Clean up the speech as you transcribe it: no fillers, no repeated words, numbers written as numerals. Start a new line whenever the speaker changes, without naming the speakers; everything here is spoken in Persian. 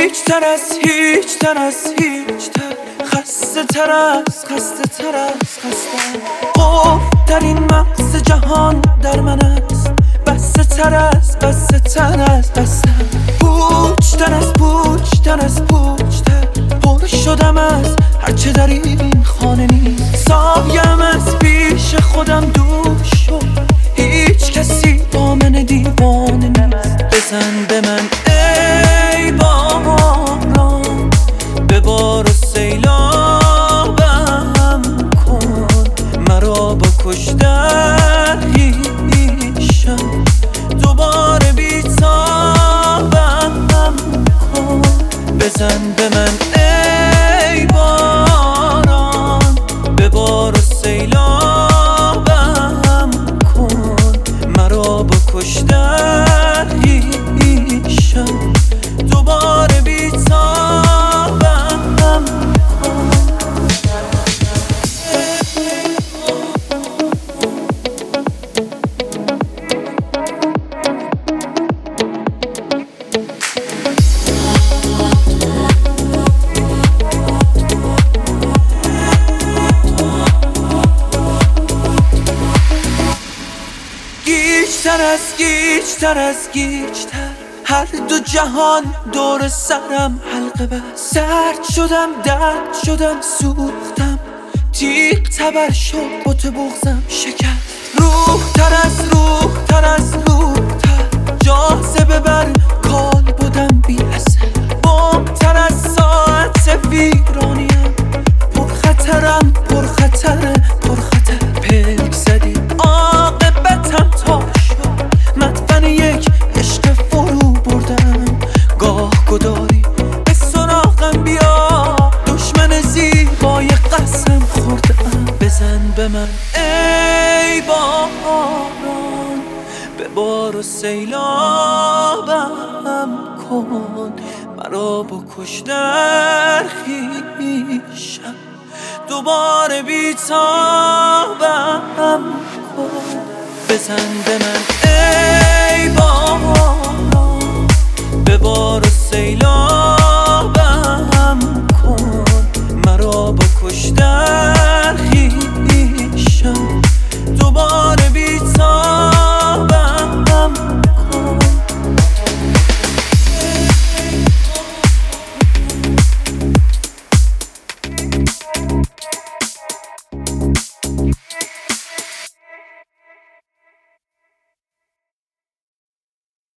هیچ تر خسته تر خستم در این مغز جهان در من است بسته تر بستم پوچتر پر شدم از هرچه در این خانه نیست سایم از پیش خودم دور شد هیچ کسی با من دیوانه نیست بزن به من ای باران ببار و سیلابم کن مرا با کشتن هیشم دوباره بیتابم کن بزن به من ای باران ببار و سیلابم کن مرا با کشتن هیشم دوباره بیتابم کن گیجتر هر دو جهان دور سرم حلقه بست سرد درد شدم سوختم تیغ تبر شد بت بغزم شکست روحتر جاذبه بر کال بودم بی اثر بمتر از ساعت ویرانیم پرخطرم پلک زدی عاقبتم تا شد مدفن یک عشق فرو بردم گاه گداری به سراغم بیا دشمن زیبای قسم خوردم بزن به من ای باران ببار و سیلابم کن مرا با کشتن خویشم دوباره بیتابم کن بزن به من